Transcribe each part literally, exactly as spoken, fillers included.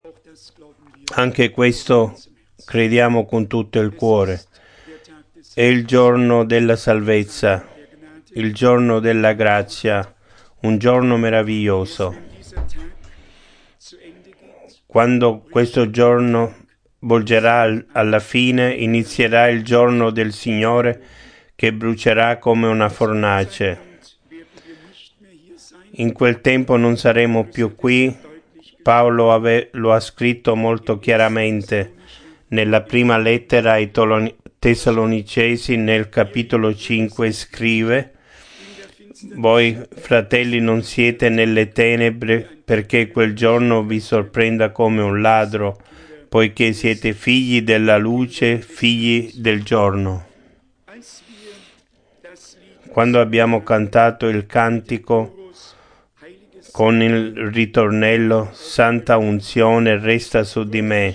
Anche questo crediamo con tutto il cuore. È il giorno della salvezza, il giorno della grazia, un giorno meraviglioso. Quando questo giorno volgerà alla fine, inizierà il giorno del Signore che brucerà come una fornace. In quel tempo non saremo più qui. Paolo ave, lo ha scritto molto chiaramente nella prima lettera ai Tessalonicesi, nel capitolo cinque, scrive: voi, fratelli, non siete nelle tenebre perché quel giorno vi sorprenda come un ladro, poiché siete figli della luce, figli del giorno. Quando abbiamo cantato il cantico con il ritornello Santa unzione resta su di me,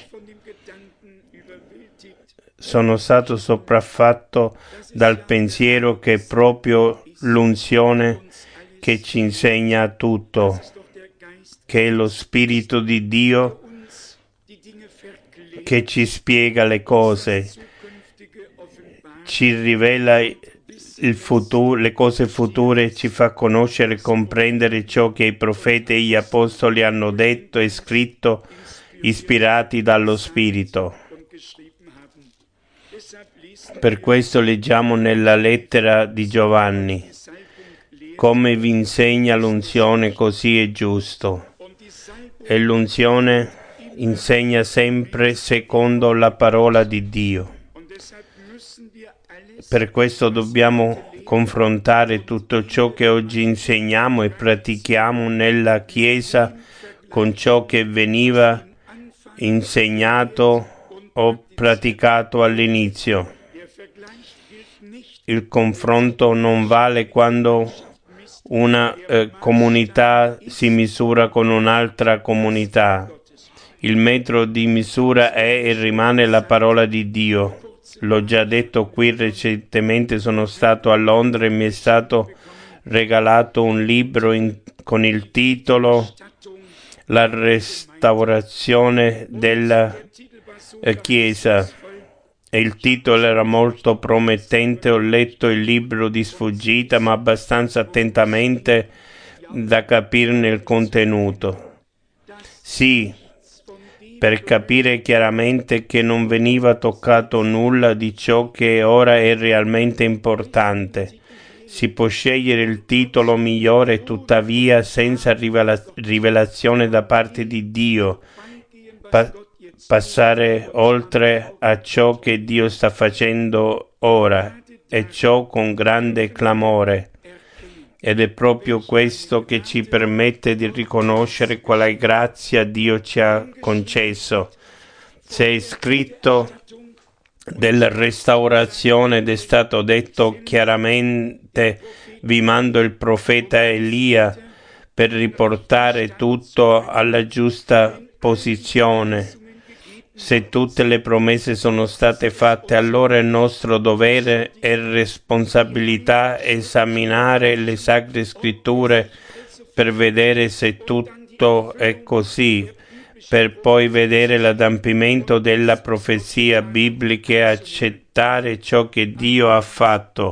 sono stato sopraffatto dal pensiero che è proprio l'unzione che ci insegna tutto, che è lo Spirito di Dio che ci spiega le cose, ci rivela il futuro, le cose future, ci fa conoscere e comprendere ciò che i profeti e gli apostoli hanno detto e scritto, ispirati dallo Spirito. Per questo leggiamo nella lettera di Giovanni: come vi insegna l'unzione, così è giusto. E l'unzione insegna sempre secondo la parola di Dio. Per questo dobbiamo confrontare tutto ciò che oggi insegniamo e pratichiamo nella Chiesa con ciò che veniva insegnato o praticato all'inizio. Il confronto non vale quando una eh, comunità si misura con un'altra comunità. Il metro di misura è e rimane la parola di Dio. L'ho già detto qui recentemente, sono stato a Londra e mi è stato regalato un libro in, con il titolo La restaurazione della eh, Chiesa. E il titolo era molto promettente. Ho letto il libro di sfuggita, ma abbastanza attentamente da capirne il contenuto. Sì, per capire chiaramente che non veniva toccato nulla di ciò che ora è realmente importante. Si può scegliere il titolo migliore, tuttavia senza rivela- rivelazione da parte di Dio, pa- passare oltre a ciò che Dio sta facendo ora, e ciò con grande clamore. Ed è proprio questo che ci permette di riconoscere quale grazia Dio ci ha concesso. Se è scritto della restaurazione ed è stato detto chiaramente: vi mando il profeta Elia per riportare tutto alla giusta posizione. Se tutte le promesse sono state fatte, allora è nostro dovere e responsabilità esaminare le Sacre Scritture per vedere se tutto è così, per poi vedere l'adempimento della profezia biblica e accettare ciò che Dio ha fatto.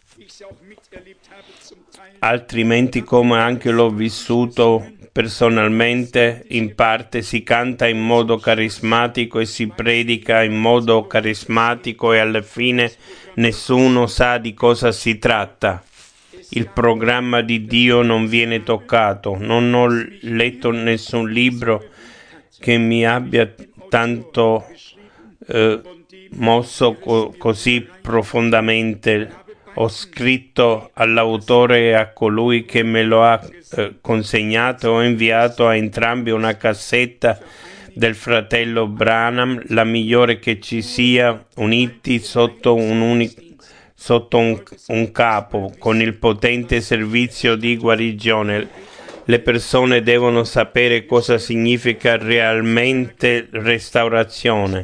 Altrimenti, come anche l'ho vissuto personalmente, in parte si canta in modo carismatico e si predica in modo carismatico e alla fine nessuno sa di cosa si tratta. Il programma di Dio non viene toccato. Non ho letto nessun libro che mi abbia tanto eh, mosso co- così profondamente. Ho scritto all'autore e a colui che me lo ha eh, consegnato. Ho inviato a entrambi una cassetta del fratello Branham, la migliore che ci sia, uniti sotto un unico sotto un, un capo, con il potente servizio di guarigione. Le persone devono sapere cosa significa realmente restaurazione.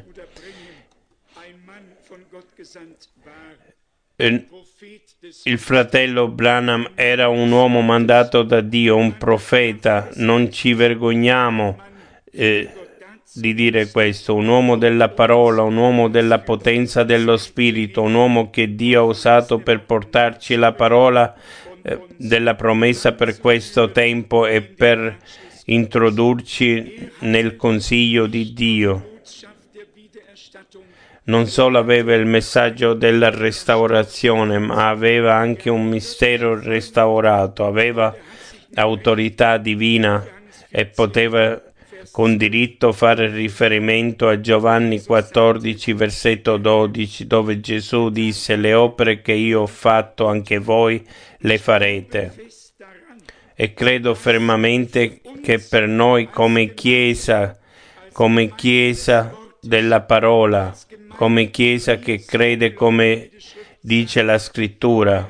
Il fratello Branham era un uomo mandato da Dio, un profeta. Non ci vergogniamo eh, di dire questo, un uomo della parola, un uomo della potenza dello Spirito, un uomo che Dio ha usato per portarci la parola eh, della promessa per questo tempo e per introdurci nel consiglio di Dio. Non solo aveva il messaggio della restaurazione, ma aveva anche un mistero restaurato, aveva autorità divina e poteva con diritto fare riferimento a Giovanni quattordici, versetto dodici, dove Gesù disse: le opere che io ho fatto anche voi le farete. E credo fermamente che per noi come Chiesa, come Chiesa della parola, come Chiesa che crede come dice la Scrittura,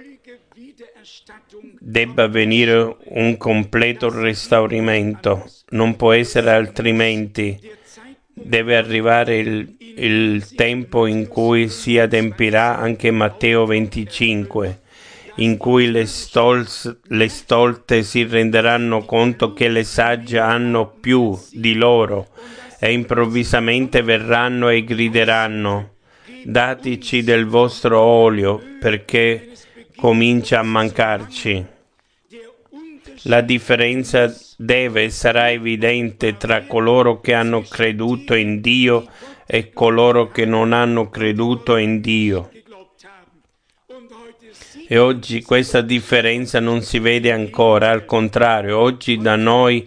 debba venire un completo restauramento. Non può essere altrimenti. Deve arrivare il, il tempo in cui si adempirà anche Matteo venticinque, in cui le, stols, le stolte si renderanno conto che le sagge hanno più di loro e improvvisamente verranno e grideranno: dateci del vostro olio, perché comincia a mancarci. La differenza deve e sarà evidente tra coloro che hanno creduto in Dio e coloro che non hanno creduto in Dio. E oggi questa differenza non si vede ancora, al contrario, oggi da noi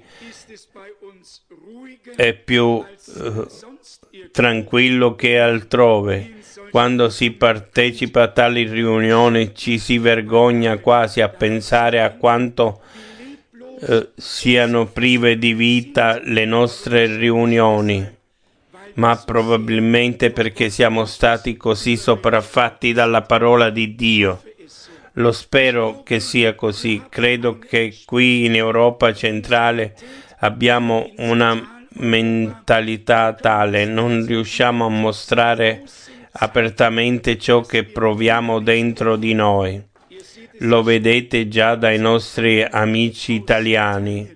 è più eh, tranquillo che altrove. Quando si partecipa a tali riunioni ci si vergogna quasi a pensare a quanto eh, siano prive di vita le nostre riunioni, ma probabilmente perché siamo stati così sopraffatti dalla parola di Dio. Lo spero che sia così. Credo che qui in Europa centrale abbiamo una mentalità tale, non riusciamo a mostrare apertamente ciò che proviamo dentro di noi. Lo vedete già dai nostri amici italiani.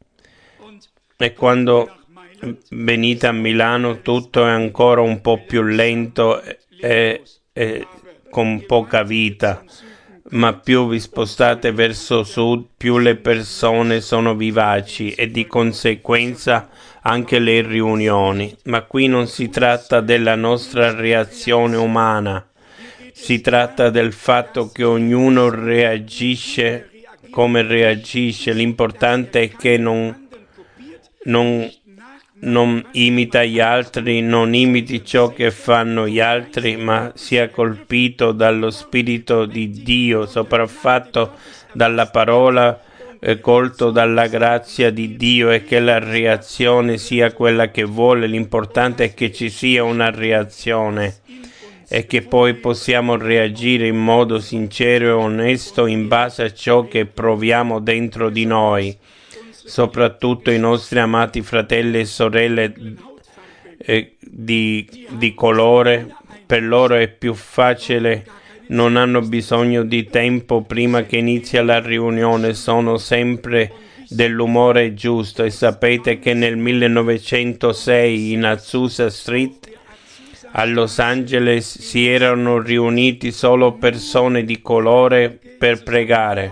E quando venite a Milano tutto è ancora un po' più lento e, e, e con poca vita, ma più vi spostate verso sud, più le persone sono vivaci e di conseguenza anche le riunioni. Ma qui non si tratta della nostra reazione umana, si tratta del fatto che ognuno reagisce come reagisce. L'importante è che non, non, non imita gli altri, non imiti ciò che fanno gli altri, ma sia colpito dallo Spirito di Dio, sopraffatto dalla parola, eh, colto dalla grazia di Dio, e che la reazione sia quella che vuole. L'importante è che ci sia una reazione e che poi possiamo reagire in modo sincero e onesto in base a ciò che proviamo dentro di noi. Soprattutto i nostri amati fratelli e sorelle eh, di, di colore, per loro è più facile, non hanno bisogno di tempo prima che inizia la riunione, sono sempre dell'umore giusto. E sapete che nel millenovecentosei in Azusa Street a Los Angeles si erano riuniti solo persone di colore per pregare,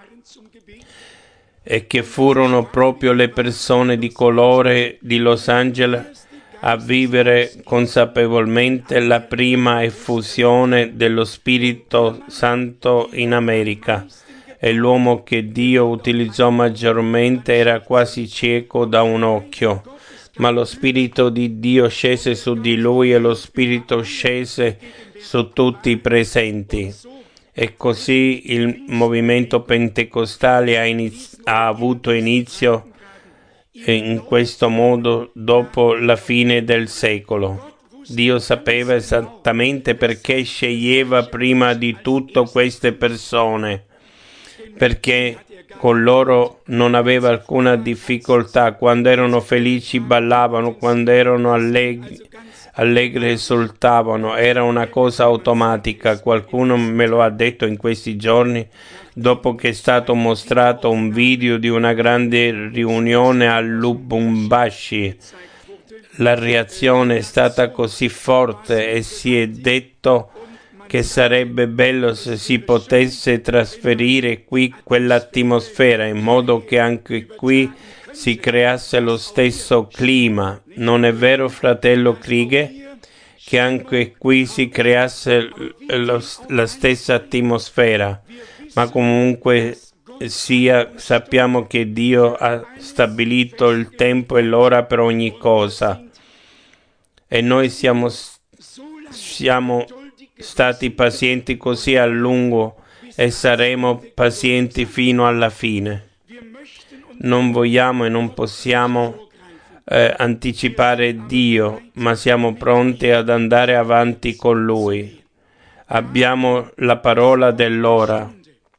e che furono proprio le persone di colore di Los Angeles a vivere consapevolmente la prima effusione dello Spirito Santo in America. E l'uomo che Dio utilizzò maggiormente era quasi cieco da un occhio, ma lo Spirito di Dio scese su di lui e lo Spirito scese su tutti i presenti. E così il movimento pentecostale ha, iniz- ha avuto inizio in questo modo dopo la fine del secolo. Dio sapeva esattamente perché sceglieva prima di tutto queste persone, perché con loro non aveva alcuna difficoltà. Quando erano felici ballavano, quando erano allegri, allegri esultavano, era una cosa automatica. Qualcuno me lo ha detto in questi giorni, dopo che è stato mostrato un video di una grande riunione a Lubumbashi, la reazione è stata così forte e si è detto che sarebbe bello se si potesse trasferire qui quell'atmosfera in modo che anche qui si creasse lo stesso clima. Non è vero, fratello Krieger, che anche qui si creasse lo, la stessa atmosfera? Ma comunque sia, sappiamo che Dio ha stabilito il tempo e l'ora per ogni cosa e noi siamo, siamo stati pazienti così a lungo e saremo pazienti fino alla fine. Non vogliamo e non possiamo eh, anticipare Dio, ma siamo pronti ad andare avanti con Lui. Abbiamo la parola dell'ora.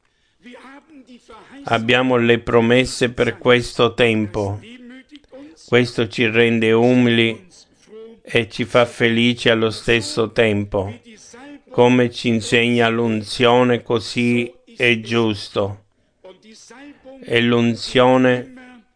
Abbiamo le promesse per questo tempo. Questo ci rende umili e ci fa felici allo stesso tempo. Come ci insegna l'unzione, così è giusto. E l'unzione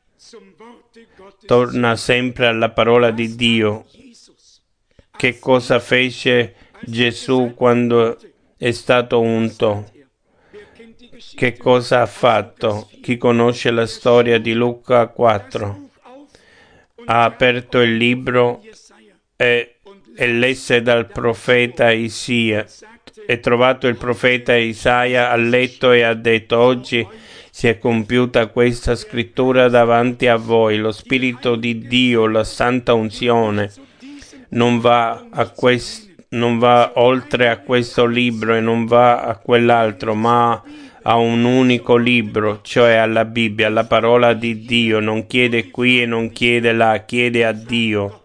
torna sempre alla parola di Dio. Che cosa fece Gesù quando è stato unto? Che cosa ha fatto? Chi conosce la storia di Luca quattro? Ha aperto il libro e, e lesse dal profeta Isaia. E trovato il profeta Isaia a letto e ha detto: oggi si è compiuta questa scrittura davanti a voi. Lo Spirito di Dio, la santa unzione, non va a questo, non va oltre a questo libro e non va a quell'altro, ma a un unico libro, cioè alla Bibbia, alla parola di Dio. Non chiede qui e non chiede là, chiede a Dio.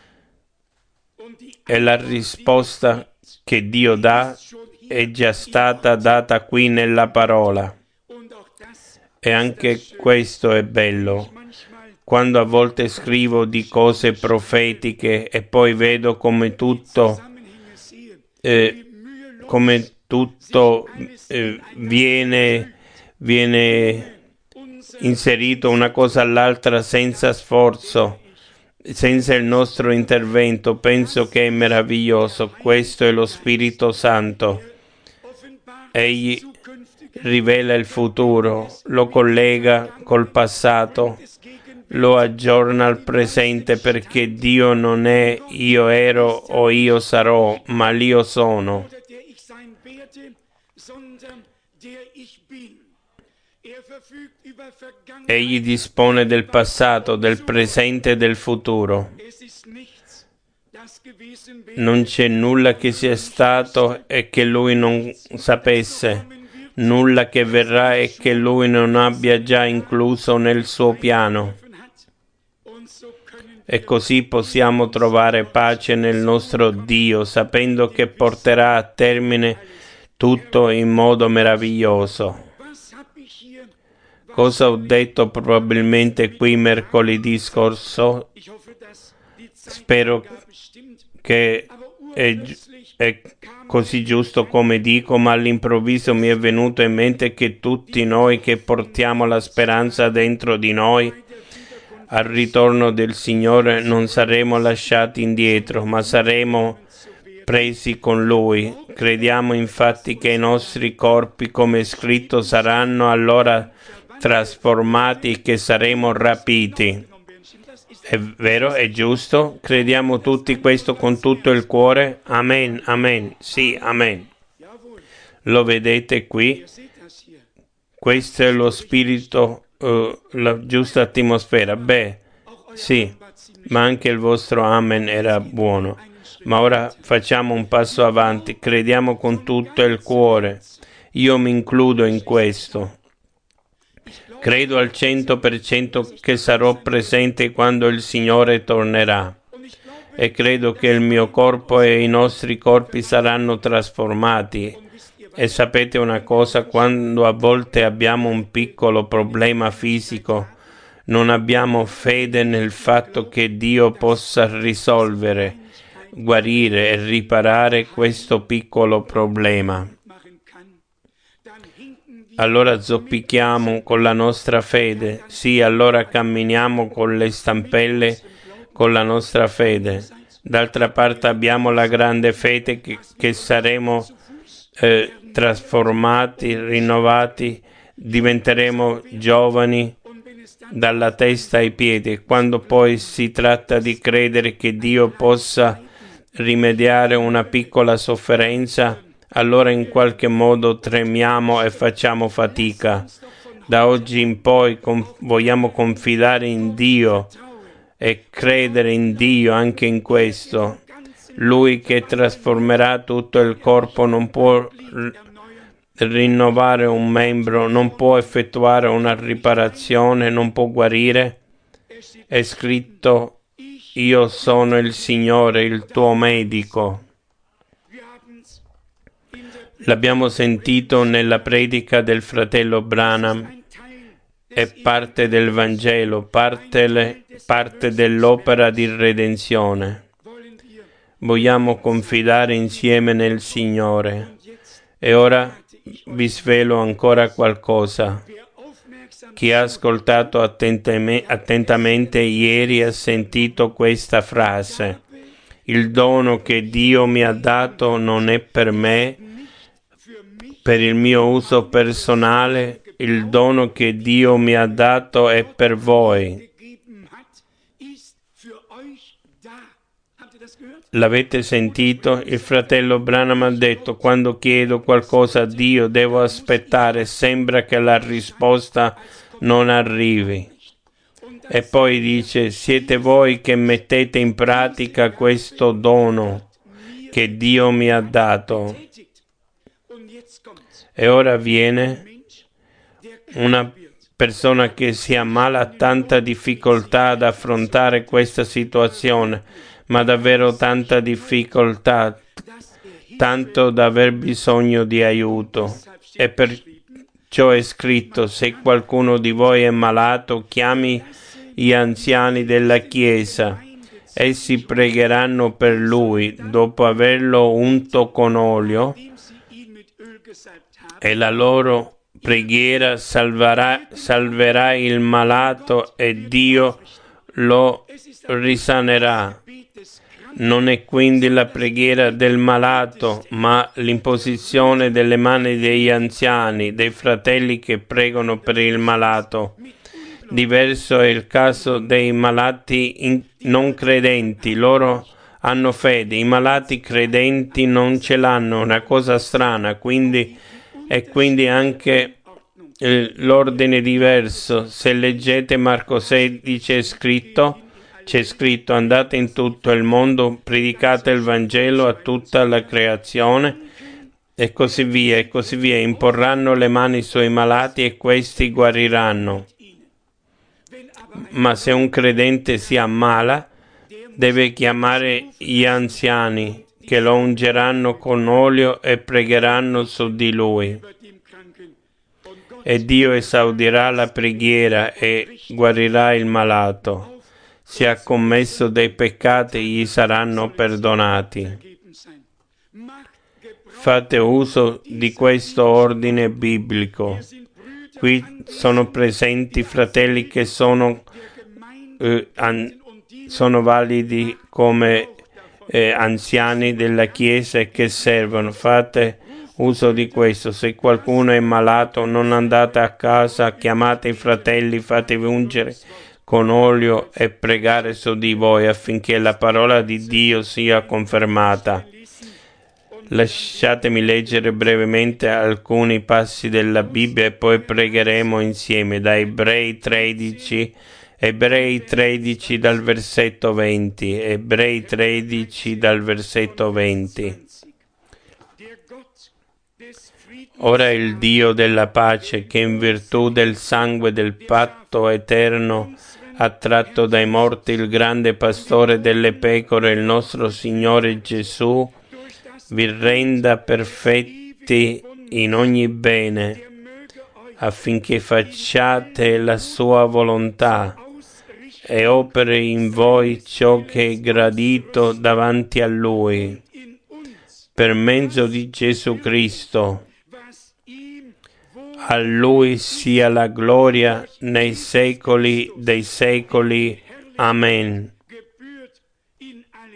E la risposta che Dio dà è già stata data qui nella parola. E anche questo è bello. Quando a volte scrivo di cose profetiche e poi vedo come tutto eh, come tutto eh, viene, viene inserito una cosa all'altra senza sforzo, senza il nostro intervento, penso che è meraviglioso. Questo è lo Spirito Santo. Egli rivela il futuro, lo collega col passato, lo aggiorna al presente, perché Dio non è io ero o io sarò, ma l'io sono. Egli dispone del passato, del presente e del futuro. Non c'è nulla che sia stato e che Lui non sapesse, nulla che verrà e che Lui non abbia già incluso nel suo piano. E così possiamo trovare pace nel nostro Dio, sapendo che porterà a termine tutto in modo meraviglioso. Cosa ho detto probabilmente qui mercoledì scorso? Spero che è, è così giusto come dico, ma all'improvviso mi è venuto in mente che tutti noi che portiamo la speranza dentro di noi, al ritorno del Signore non saremo lasciati indietro, ma saremo presi con Lui. Crediamo infatti che i nostri corpi, come è scritto, saranno allora trasformati e che saremo rapiti. È vero? È giusto? Crediamo tutti questo con tutto il cuore? Amen, amen, sì, amen. Lo vedete qui? Questo è lo spirito, uh, la giusta atmosfera. Beh, sì, ma anche il vostro amen era buono. Ma ora facciamo un passo avanti. Crediamo con tutto il cuore. Io mi includo in questo. Credo al cento per cento che sarò presente quando il Signore tornerà. E credo che il mio corpo e i nostri corpi saranno trasformati. E sapete una cosa, quando a volte abbiamo un piccolo problema fisico, non abbiamo fede nel fatto che Dio possa risolvere, guarire e riparare questo piccolo problema. Allora zoppichiamo con la nostra fede, sì, allora camminiamo con le stampelle con la nostra fede. D'altra parte abbiamo la grande fede che, che saremo eh, trasformati, rinnovati, diventeremo giovani dalla testa ai piedi. Quando poi si tratta di credere che Dio possa rimediare una piccola sofferenza, allora in qualche modo tremiamo e facciamo fatica. Da oggi in poi con, vogliamo confidare in Dio e credere in Dio anche in questo. Lui che trasformerà tutto il corpo non può rinnovare un membro, non può effettuare una riparazione, non può guarire. È scritto: io sono il Signore, il tuo medico. L'abbiamo sentito nella predica del fratello Branham. È parte del Vangelo, parte, parte dell'opera di redenzione. Vogliamo confidare insieme nel Signore. E ora vi svelo ancora qualcosa. Chi ha ascoltato attentame, attentamente ieri ha sentito questa frase: il dono che Dio mi ha dato non è per me, per il mio uso personale, il dono che Dio mi ha dato è per voi. L'avete sentito? Il fratello Branham ha detto: quando chiedo qualcosa a Dio devo aspettare, sembra che la risposta non arrivi. E poi dice: siete voi che mettete in pratica questo dono che Dio mi ha dato. E ora viene una persona che si ammala, ha tanta difficoltà ad affrontare questa situazione, ma davvero tanta difficoltà, tanto da aver bisogno di aiuto. E perciò è scritto: se qualcuno di voi è malato, chiami gli anziani della Chiesa. Essi pregheranno per lui, dopo averlo unto con olio, e la loro preghiera salverà, salverà il malato e Dio lo risanerà. Non è quindi la preghiera del malato, ma l'imposizione delle mani degli anziani, dei fratelli che pregano per il malato. Diverso è il caso dei malati in, non credenti. Loro hanno fede, i malati credenti non ce l'hanno, una cosa strana, quindi e quindi anche eh, l'ordine diverso. Se leggete Marco sedici è scritto, c'è scritto: andate in tutto il mondo, predicate il Vangelo a tutta la creazione, e così via, e così via. Imporranno le mani sui malati e questi guariranno. Ma se un credente si ammala, deve chiamare gli anziani, che lo ungeranno con olio e pregheranno su di lui. E Dio esaudirà la preghiera e guarirà il malato. Se ha commesso dei peccati, gli saranno perdonati. Fate uso di questo ordine biblico. Qui sono presenti fratelli che sono, eh, an, sono validi come eh, anziani della Chiesa e che servono. Fate uso di questo. Se qualcuno è malato, non andate a casa, chiamate i fratelli, fatevi ungere con olio e pregare su di voi affinché la parola di Dio sia confermata. Lasciatemi leggere brevemente alcuni passi della Bibbia e poi pregheremo insieme. Da Ebrei tredici, Ebrei tredici dal versetto venti, Ebrei tredici dal versetto venti. Ora il Dio della pace, che in virtù del sangue del patto eterno ha tratto dai morti il grande pastore delle pecore, il nostro Signore Gesù, vi renda perfetti in ogni bene, affinché facciate la sua volontà e operi in voi ciò che è gradito davanti a Lui, per mezzo di Gesù Cristo. A Lui sia la gloria nei secoli dei secoli. Amen.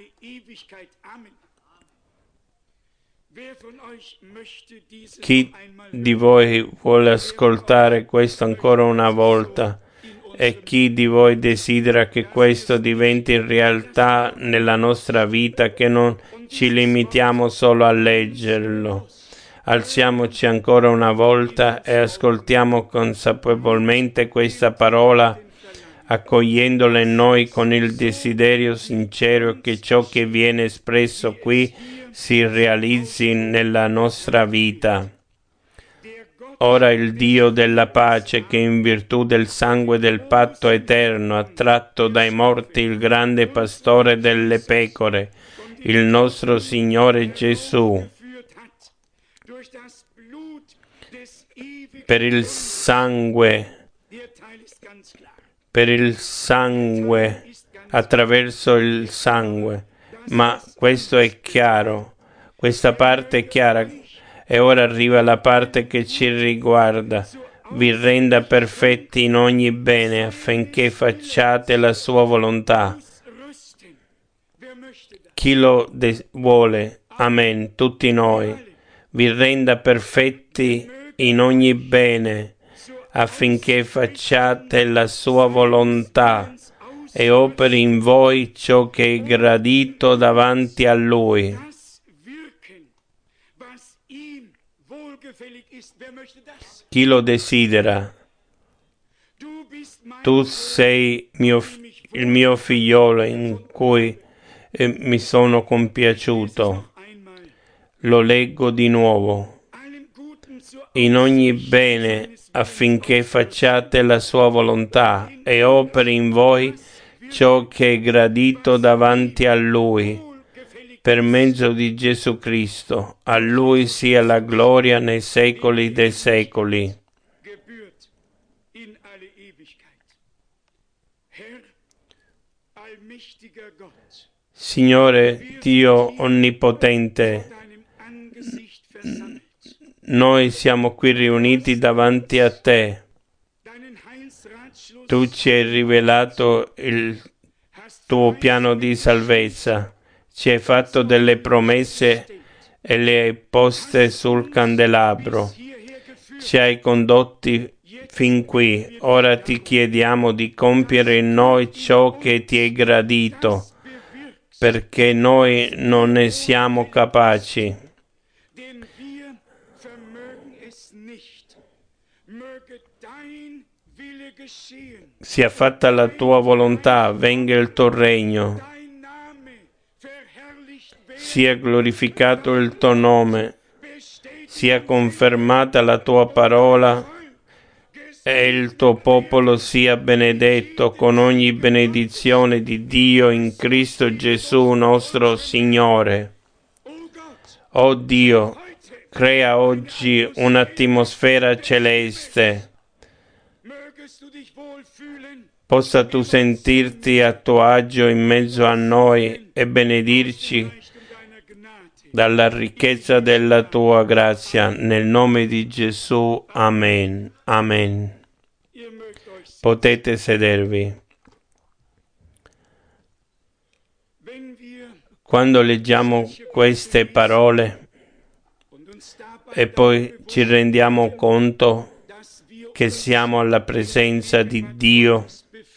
Chi di voi vuole ascoltare questo ancora una volta? E chi di voi desidera che questo diventi realtà nella nostra vita, che non ci limitiamo solo a leggerlo? Alziamoci ancora una volta e ascoltiamo consapevolmente questa parola, accogliendola in noi con il desiderio sincero che ciò che viene espresso qui si realizzi nella nostra vita. Ora il Dio della pace, che in virtù del sangue del patto eterno ha tratto dai morti il grande pastore delle pecore, il nostro Signore Gesù, per il sangue, per il sangue, attraverso il sangue. Ma questo è chiaro, questa parte è chiara. E ora arriva la parte che ci riguarda. Vi renda perfetti in ogni bene, affinché facciate la sua volontà. Chi lo de- vuole, amen, tutti noi. Vi renda perfetti in ogni bene, affinché facciate la sua volontà e operi in voi ciò che è gradito davanti a Lui. Chi lo desidera? Tu sei mio, il mio figliolo in cui eh, mi sono compiaciuto. Lo leggo di nuovo. In ogni bene, affinché facciate la sua volontà e operi in voi ciò che è gradito davanti a Lui, per mezzo di Gesù Cristo. A Lui sia la gloria nei secoli dei secoli. Signore Dio Onnipotente, noi siamo qui riuniti davanti a Te. Tu ci hai rivelato il tuo piano di salvezza, ci hai fatto delle promesse e le hai poste sul candelabro. Ci hai condotti fin qui. Ora ti chiediamo di compiere in noi ciò che ti è gradito, perché noi non ne siamo capaci. Sia fatta la tua volontà, venga il tuo regno, sia glorificato il tuo nome, sia confermata la tua parola e il tuo popolo sia benedetto con ogni benedizione di Dio in Cristo Gesù nostro Signore. O Dio, crea oggi un'atmosfera celeste. Possa tu sentirti a tuo agio in mezzo a noi e benedirci dalla ricchezza della tua grazia. Nel nome di Gesù. Amen. Amen. Potete sedervi. Quando leggiamo queste parole e poi ci rendiamo conto che siamo alla presenza di Dio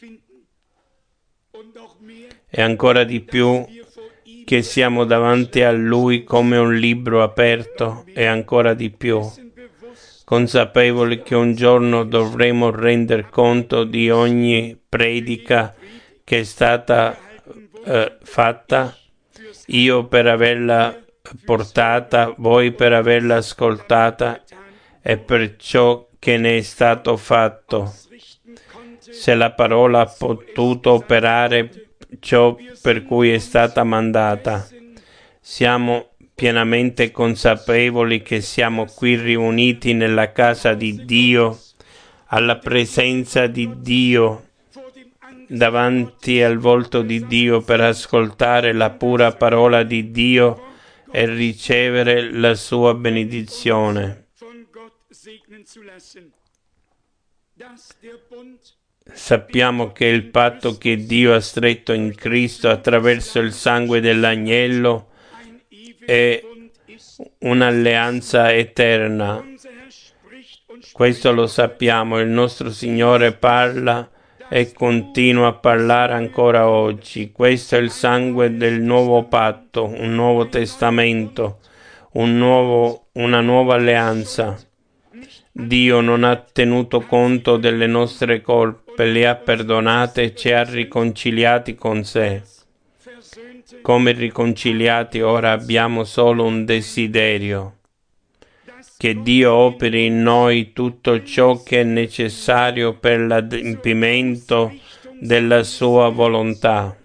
e ancora di più che siamo davanti a Lui come un libro aperto e ancora di più consapevoli che un giorno dovremo render conto di ogni predica che è stata eh, fatta, io per averla portata, voi per averla ascoltata e per ciò che ne è stato fatto. Se la parola ha potuto operare ciò per cui è stata mandata, siamo pienamente consapevoli che siamo qui riuniti nella casa di Dio, alla presenza di Dio, davanti al volto di Dio per ascoltare la pura parola di Dio e ricevere la sua benedizione. Sappiamo che il patto che Dio ha stretto in Cristo attraverso il sangue dell'agnello è un'alleanza eterna. Questo lo sappiamo, il nostro Signore parla e continua a parlare ancora oggi. Questo è il sangue del nuovo patto, un nuovo testamento, un nuovo, una nuova alleanza. Dio non ha tenuto conto delle nostre colpe, le ha perdonate e ci ha riconciliati con sé. Come riconciliati ora abbiamo solo un desiderio: che Dio operi in noi tutto ciò che è necessario per l'adempimento della sua volontà.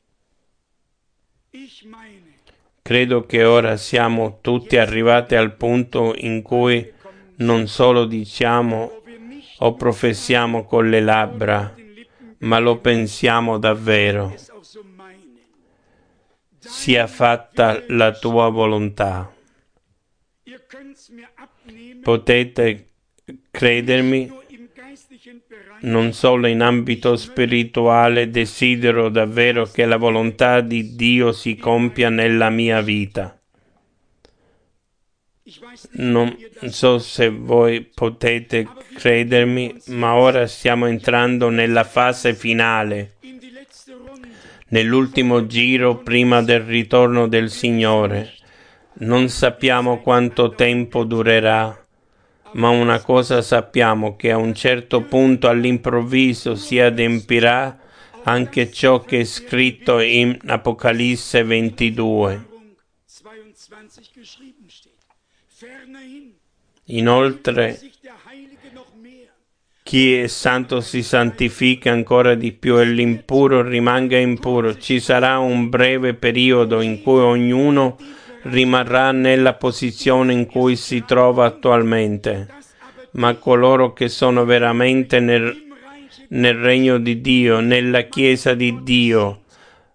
Credo che ora siamo tutti arrivati al punto in cui non solo diciamo o professiamo con le labbra, ma lo pensiamo davvero. Sia fatta la tua volontà. Potete credermi, non solo in ambito spirituale, desidero davvero che la volontà di Dio si compia nella mia vita. Non so se voi potete credermi, ma ora stiamo entrando nella fase finale, nell'ultimo giro prima del ritorno del Signore. Non sappiamo quanto tempo durerà, ma una cosa sappiamo, che a un certo punto all'improvviso si adempirà anche ciò che è scritto in Apocalisse ventidue. Inoltre, chi è santo si santifica ancora di più e l'impuro rimanga impuro. Ci sarà un breve periodo in cui ognuno rimarrà nella posizione in cui si trova attualmente, ma coloro che sono veramente nel, nel regno di Dio, nella Chiesa di Dio,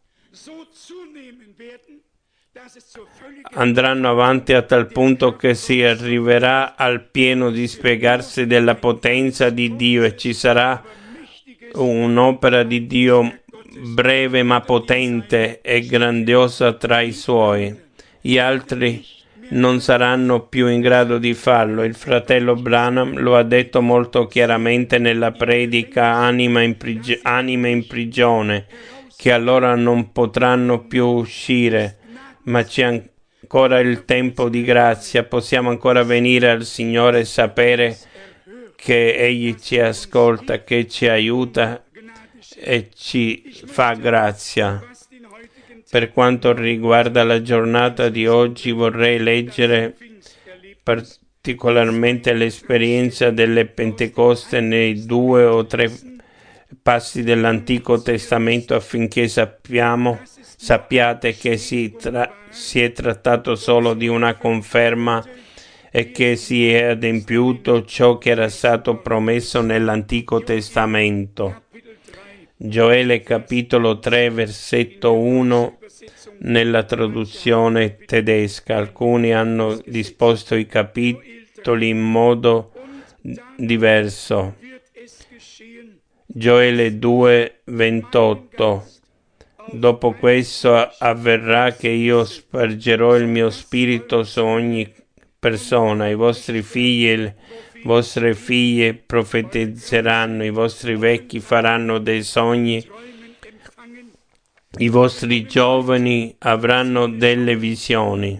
andranno avanti a tal punto che si arriverà al pieno dispiegarsi della potenza di Dio e ci sarà un'opera di Dio breve ma potente e grandiosa tra i suoi. Gli altri non saranno più in grado di farlo. Il fratello Branham lo ha detto molto chiaramente nella predica Anima in, prigi- Anime in prigione, che allora non potranno più uscire, ma c'è ancora il tempo di grazia. Possiamo ancora venire al Signore e sapere che Egli ci ascolta, che ci aiuta e ci fa grazia. Per quanto riguarda la giornata di oggi, vorrei leggere particolarmente l'esperienza delle Pentecoste nei due o tre passi dell'Antico Testamento affinché sappiamo, sappiate che si, tra, si è trattato solo di una conferma e che si è adempiuto ciò che era stato promesso nell'Antico Testamento. Gioele capitolo tre versetto uno nella traduzione tedesca. Alcuni hanno disposto i capitoli in modo diverso. Gioele due ventotto. Dopo questo avverrà che io spargerò il mio spirito su ogni persona, i vostri figli e le vostre figlie profetizzeranno, i vostri vecchi faranno dei sogni, i vostri giovani avranno delle visioni.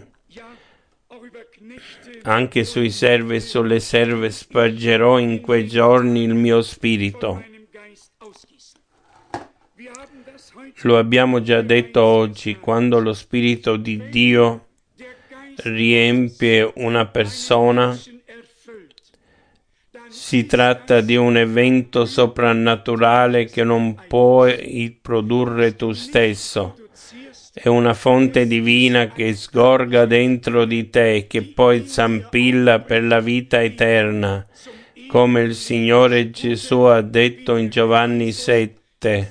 Anche sui servi e sulle serve spargerò in quei giorni il mio spirito. Lo abbiamo già detto oggi, quando lo Spirito di Dio riempie una persona, si tratta di un evento soprannaturale che non puoi produrre tu stesso. È una fonte divina che sgorga dentro di te, che poi zampilla per la vita eterna, come il Signore Gesù ha detto in Giovanni sette.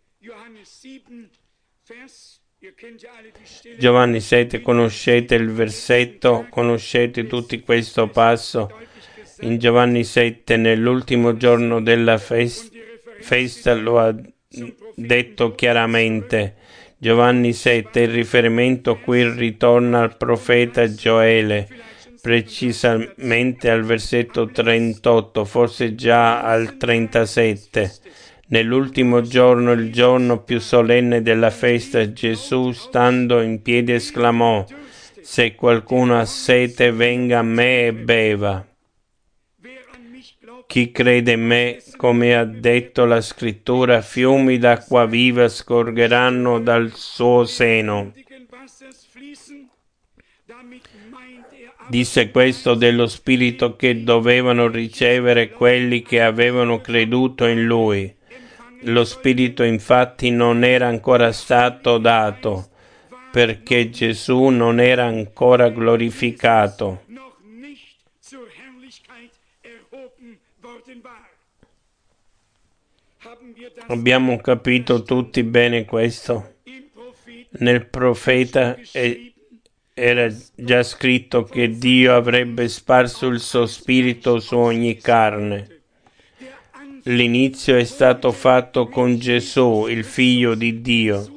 Giovanni sette, conoscete il versetto, conoscete tutti questo passo. In Giovanni sette, nell'ultimo giorno della festa, festa lo ha detto chiaramente. Giovanni sette, il riferimento qui ritorna al profeta Gioele, precisamente al versetto trentotto, forse già al trentasette. Nell'ultimo giorno, il giorno più solenne della festa, Gesù, stando in piedi, esclamò: se qualcuno ha sete, venga a me e beva. Chi crede in me, come ha detto la scrittura, fiumi d'acqua viva scorgeranno dal suo seno. Disse questo dello Spirito che dovevano ricevere quelli che avevano creduto in Lui. Lo Spirito infatti non era ancora stato dato, perché Gesù non era ancora glorificato. Abbiamo capito tutti bene questo. Nel profeta era già scritto che Dio avrebbe sparso il suo spirito su ogni carne. L'inizio è stato fatto con Gesù, il Figlio di Dio.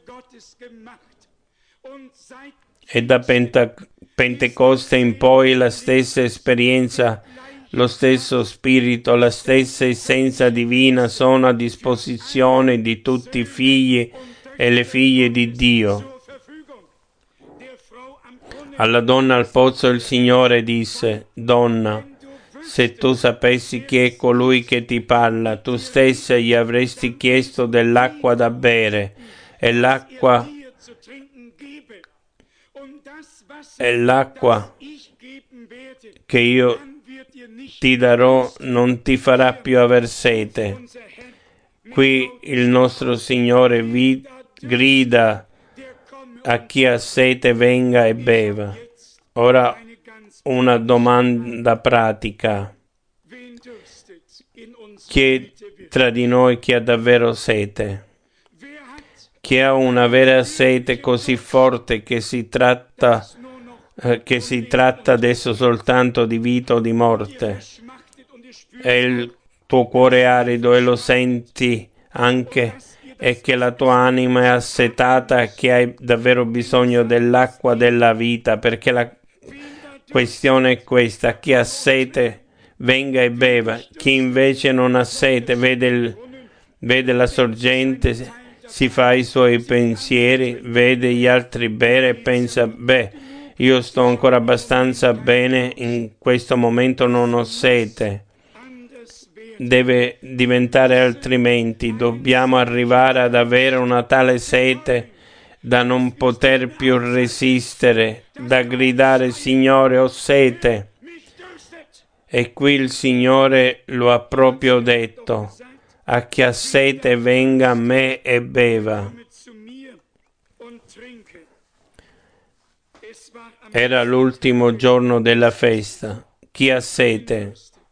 E da Penta- Pentecoste in poi la stessa esperienza, lo stesso Spirito, la stessa essenza divina sono a disposizione di tutti i figli e le figlie di Dio. Alla donna al pozzo il Signore disse: donna, se tu sapessi chi è colui che ti parla, tu stessa gli avresti chiesto dell'acqua da bere, e l'acqua e l'acqua che io ti darò non ti farà più aver sete. Qui il nostro Signore vi grida a chi ha sete: venga e beva. Ora una domanda pratica. Chi è tra di noi chi ha davvero sete? Chi ha una vera sete così forte che si tratta eh, che si tratta adesso soltanto di vita o di morte? È il tuo cuore arido e lo senti anche, e che la tua anima è assetata, che hai davvero bisogno dell'acqua della vita, perché la questione è questa: chi ha sete venga e beva, chi invece non ha sete vede, il, vede la sorgente, si fa i suoi pensieri, vede gli altri bere e pensa: beh, io sto ancora abbastanza bene, in questo momento non ho sete. Deve diventare altrimenti, dobbiamo arrivare ad avere una tale sete da non poter più resistere, da gridare: Signore, ho sete. E qui il Signore lo ha proprio detto: a chi ha sete venga a me e beva. Era l'ultimo giorno della festa. Chi ha sete?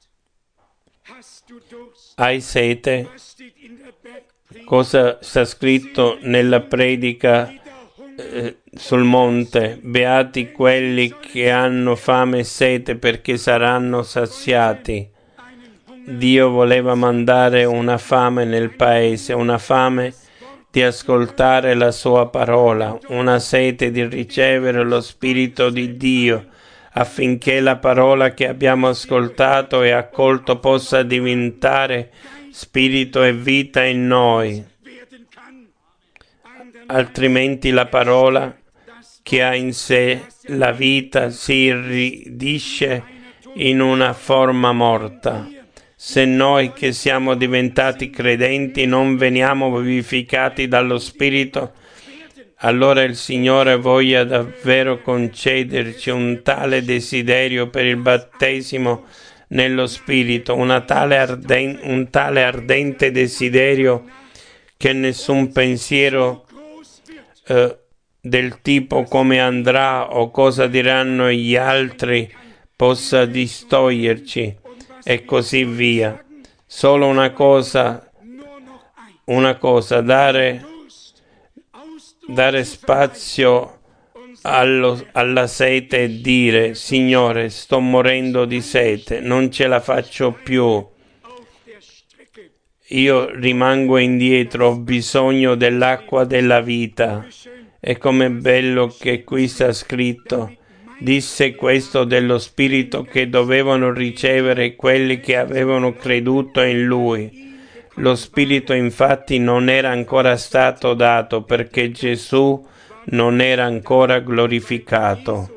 Hai sete? Cosa sta scritto nella predica eh, sul monte? Beati quelli che hanno fame e sete, perché saranno saziati. Dio voleva mandare una fame nel paese, una fame di ascoltare la sua parola, una sete di ricevere lo Spirito di Dio, affinché la parola che abbiamo ascoltato e accolto possa diventare spirito e vita in noi. Altrimenti la parola che ha in sé la vita si irridisce in una forma morta. Se noi che siamo diventati credenti non veniamo vivificati dallo Spirito, allora il Signore voglia davvero concederci un tale desiderio per il battesimo nello Spirito, una tale arden- un tale ardente desiderio che nessun pensiero eh, del tipo come andrà o cosa diranno gli altri possa distoglierci, e così via. Solo una cosa, una cosa, dare, dare spazio allo, alla sete e dire: Signore, sto morendo di sete, non ce la faccio più. io rimango indietro, ho bisogno dell'acqua della vita. E com'è bello che qui sta scritto, disse questo dello Spirito che dovevano ricevere quelli che avevano creduto in Lui. Lo Spirito infatti non era ancora stato dato perché Gesù non era ancora glorificato.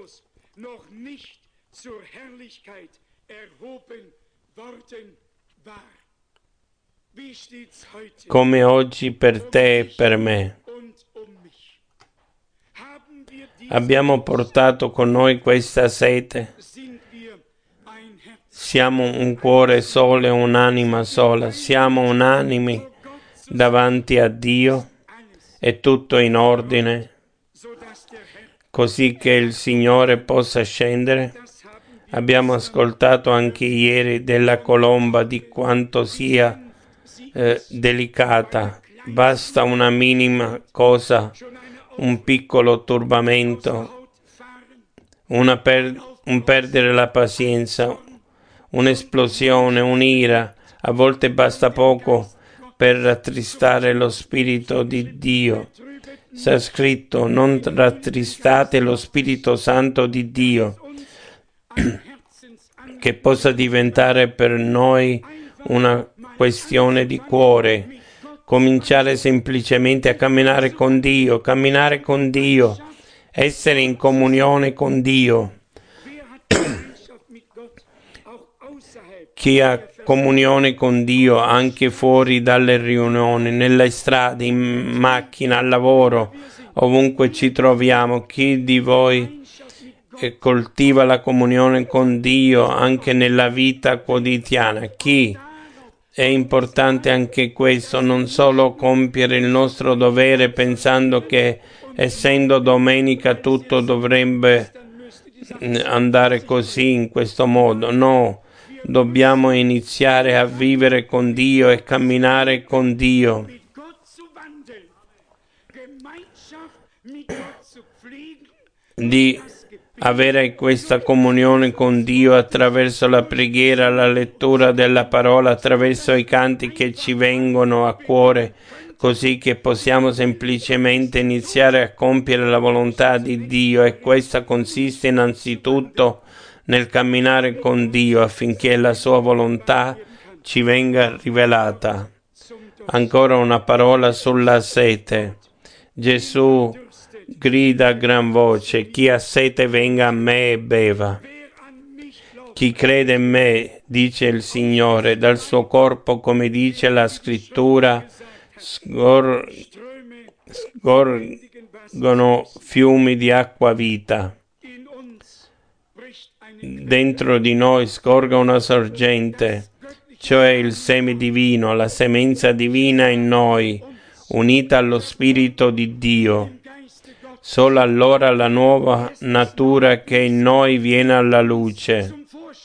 Come oggi per te e per me. Abbiamo portato con noi questa sete. Siamo un cuore solo e un'anima sola. Siamo unanimi davanti a Dio. È tutto in ordine, così che il Signore possa scendere. Abbiamo ascoltato anche ieri della colomba, di quanto sia eh, delicata. Basta una minima cosa, un piccolo turbamento, una per, un perdere la pazienza, un'esplosione, un'ira. A volte basta poco per rattristare lo Spirito di Dio. Sta scritto, non rattristate lo Spirito Santo di Dio, che possa diventare per noi una questione di cuore. Cominciare semplicemente a camminare con Dio, camminare con Dio, essere in comunione con Dio. Chi ha comunione con Dio anche fuori dalle riunioni, nelle strade, in macchina, al lavoro, ovunque ci troviamo, chi di voi coltiva la comunione con Dio anche nella vita quotidiana? Chi? È importante anche questo, non solo compiere il nostro dovere pensando che essendo domenica tutto dovrebbe andare così, in questo modo. No, dobbiamo iniziare a vivere con Dio e camminare con Dio. Di avere questa comunione con Dio attraverso la preghiera, la lettura della parola, attraverso i canti che ci vengono a cuore, così che possiamo semplicemente iniziare a compiere la volontà di Dio, e questa consiste innanzitutto nel camminare con Dio affinché la sua volontà ci venga rivelata. Ancora una parola sulla sete. Gesù grida a gran voce, chi ha sete venga a me e beva. Chi crede in me, dice il Signore, dal suo corpo, come dice la scrittura, scor- scorgono fiumi di acqua vita. Dentro di noi scorga una sorgente, cioè il seme divino, la semenza divina in noi, unita allo Spirito di Dio. Solo allora la nuova natura che in noi viene alla luce.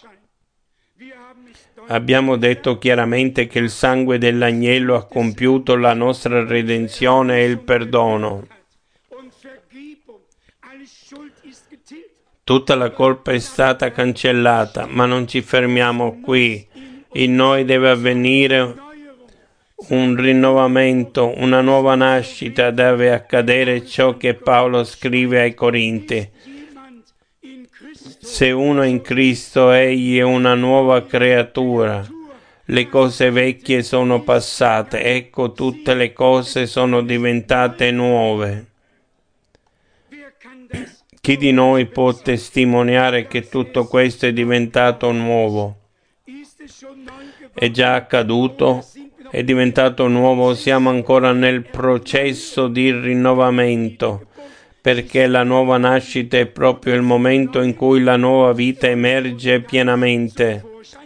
Abbiamo detto chiaramente che il sangue dell'agnello ha compiuto la nostra redenzione e il perdono. Tutta la colpa è stata cancellata, ma non ci fermiamo qui. In noi deve avvenire un rinnovamento, una nuova nascita, deve accadere ciò che Paolo scrive ai Corinti. Se uno è in Cristo, egli è una nuova creatura. Le cose vecchie sono passate, ecco tutte le cose sono diventate nuove. Chi di noi può testimoniare che tutto questo è diventato nuovo? È già accaduto? È diventato nuovo? Siamo ancora nel processo di rinnovamento, perché la nuova nascita è proprio il momento in cui la nuova vita emerge pienamente.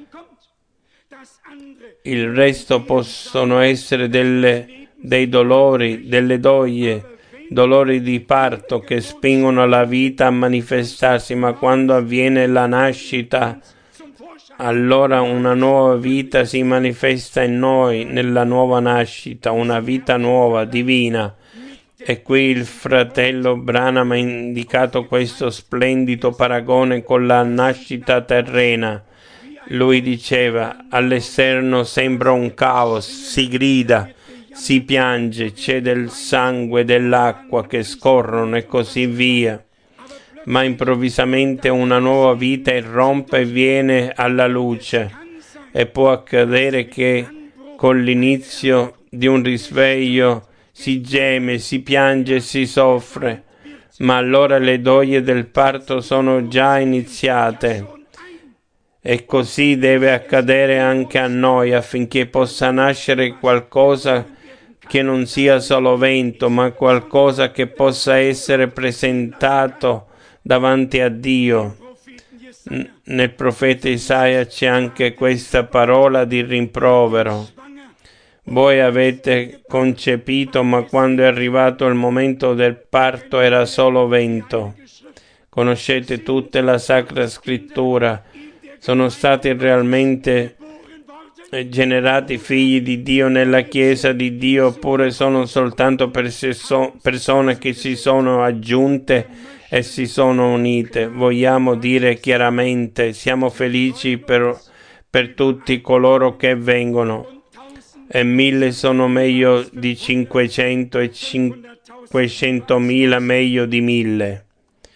Il resto possono essere delle, dei dolori, delle doglie, dolori di parto che spingono la vita a manifestarsi, ma quando avviene la nascita, allora una nuova vita si manifesta in noi, nella nuova nascita, una vita nuova, divina. E qui il fratello Branham ha indicato questo splendido paragone con la nascita terrena. Lui diceva, all'esterno sembra un caos, si grida, si piange, c'è del sangue e dell'acqua che scorrono e così via. Ma improvvisamente una nuova vita irrompe e viene alla luce, e può accadere che con l'inizio di un risveglio si geme, si piange e si soffre, ma allora le doglie del parto sono già iniziate. E così deve accadere anche a noi, affinché possa nascere qualcosa che non sia solo vento, ma qualcosa che possa essere presentato davanti a Dio. Nel profeta Isaia c'è anche questa parola di rimprovero. Voi avete concepito, ma quando è arrivato il momento del parto era solo vento. Conoscete tutta la Sacra Scrittura. Sono stati realmente generati figli di Dio nella Chiesa di Dio, oppure sono soltanto persone che si sono aggiunte e si sono unite? Vogliamo dire chiaramente, siamo felici per, per tutti coloro che vengono, e mille sono meglio di cinquecento e cinquecentomila meglio di mille,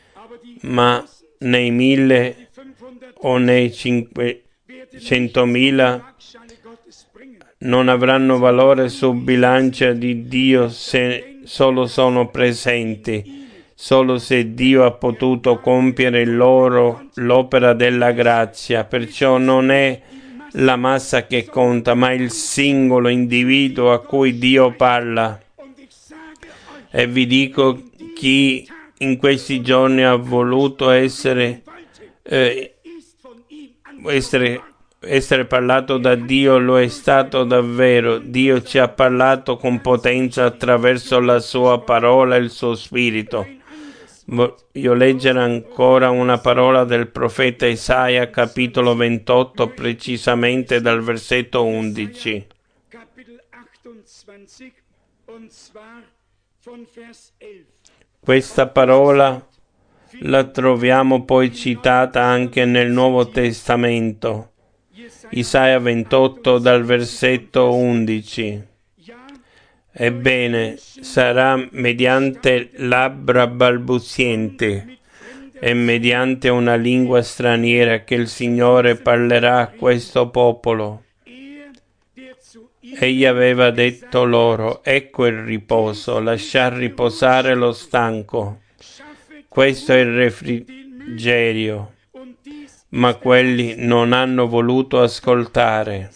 ma nei mille o nei cinquecentomila non avranno valore sul bilancio di Dio se solo sono presenti, solo se Dio ha potuto compiere in loro l'opera della grazia. Perciò non è la massa che conta, ma il singolo individuo a cui Dio parla. E vi dico, chi in questi giorni ha voluto essere eh, essere essere parlato da Dio lo è stato davvero. Dio ci ha parlato con potenza attraverso la sua parola e il suo spirito. Voglio leggere ancora una parola del profeta Isaia, capitolo ventotto, precisamente dal versetto undici. Questa parola la troviamo poi citata anche nel Nuovo Testamento. Isaia ventotto dal versetto undici. Ebbene, sarà mediante labbra balbuzienti e mediante una lingua straniera che il Signore parlerà a questo popolo. Egli aveva detto loro, ecco il riposo, lasciar riposare lo stanco. Questo è il refrigerio. Ma quelli non hanno voluto ascoltare.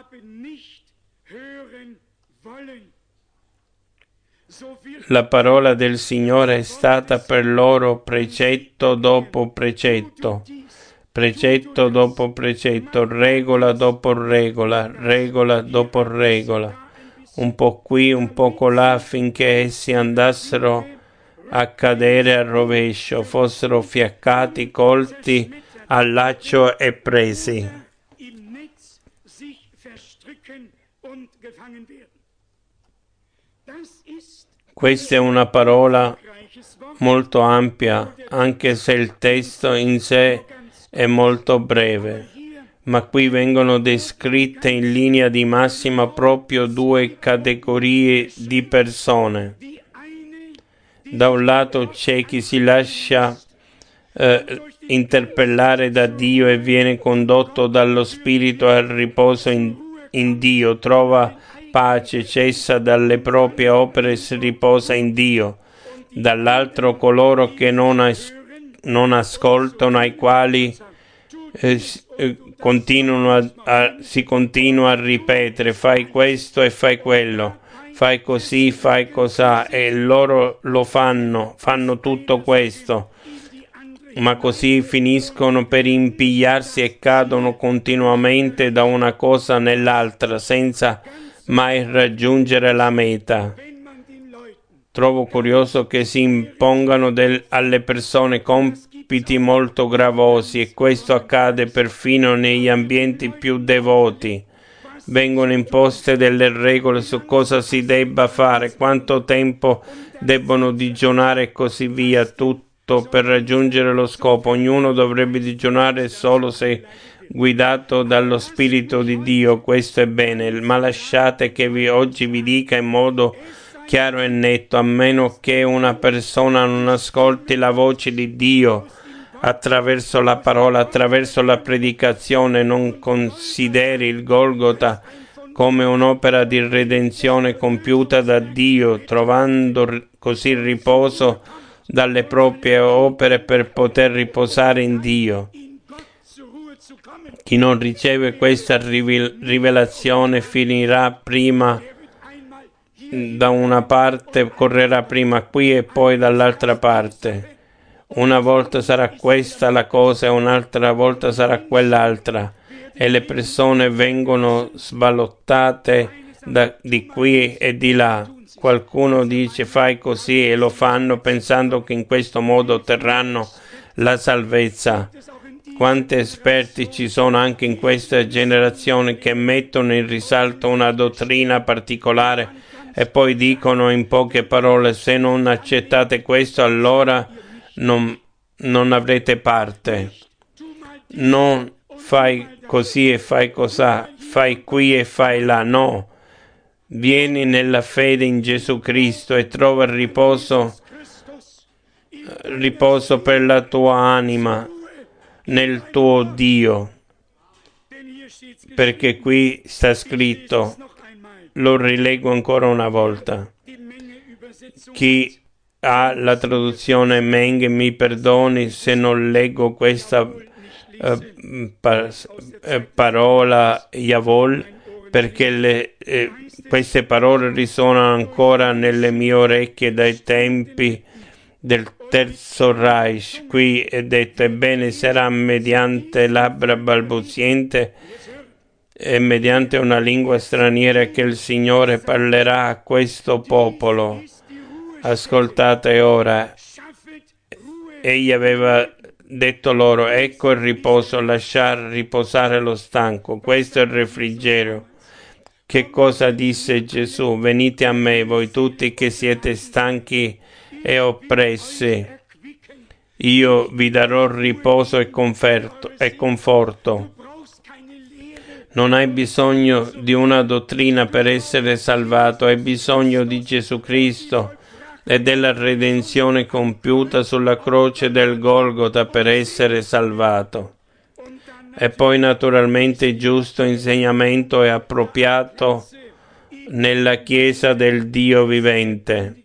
La parola del Signore è stata per loro precetto dopo precetto, precetto dopo precetto, regola dopo regola, regola dopo regola, un po' qui, un poco là, finché essi andassero a cadere a rovescio, fossero fiaccati, colti al laccio e presi. Questa è una parola molto ampia, anche se il testo in sé è molto breve, ma qui vengono descritte in linea di massima proprio due categorie di persone. Da un lato c'è chi si lascia eh, interpellare da Dio e viene condotto dallo Spirito al riposo in, in Dio, trova pace, cessa dalle proprie opere e si riposa in Dio. Dall'altro coloro che non, as- non ascoltano, ai quali eh, eh, continuano a, a, si continua a ripetere fai questo e fai quello, fai così, fai cosà, e loro lo fanno, fanno tutto questo, ma così finiscono per impigliarsi e cadono continuamente da una cosa nell'altra senza mai raggiungere la meta. Trovo curioso che si impongano del, alle persone compiti molto gravosi, e questo accade perfino negli ambienti più devoti. Vengono imposte delle regole su cosa si debba fare, quanto tempo debbono digiunare e così via, tutto per raggiungere lo scopo. Ognuno dovrebbe digiunare solo se guidato dallo Spirito di Dio, questo è bene, ma lasciate che vi, oggi vi dica in modo chiaro e netto, a meno che una persona non ascolti la voce di Dio attraverso la parola, attraverso la predicazione, non consideri il Golgota come un'opera di redenzione compiuta da Dio, trovando così riposo dalle proprie opere per poter riposare in Dio. Chi non riceve questa rivelazione finirà prima da una parte, correrà prima qui e poi dall'altra parte. Una volta sarà questa la cosa e un'altra volta sarà quell'altra, e le persone vengono sballottate da, di qui e di là. Qualcuno dice fai così e lo fanno pensando che in questo modo otterranno la salvezza. Quanti esperti ci sono anche in questa generazione che mettono in risalto una dottrina particolare e poi dicono in poche parole: se non accettate questo allora non, non avrete parte. Non fai così e fai cosà, fai qui e fai là, no. Vieni nella fede in Gesù Cristo e trova il riposo, riposo per la tua anima nel tuo Dio, perché qui sta scritto, lo rilego ancora una volta, chi ha la traduzione Meng mi perdoni se non leggo questa uh, pa- uh, parola Yavol, perché le, eh, queste parole risuonano ancora nelle mie orecchie dai tempi del Terzo Reich. Qui è detto: ebbene sarà mediante labbra balbuziente e mediante una lingua straniera che il Signore parlerà a questo popolo. Ascoltate ora. Egli aveva detto loro: ecco il riposo, lasciar riposare lo stanco. Questo è il refrigerio. Che cosa disse Gesù? Venite a me, voi tutti che siete stanchi e oppressi. Io vi darò riposo e conforto. E conforto. Non hai bisogno di una dottrina per essere salvato, hai bisogno di Gesù Cristo e della redenzione compiuta sulla croce del Golgota per essere salvato. E poi naturalmente il giusto insegnamento è appropriato nella Chiesa del Dio vivente.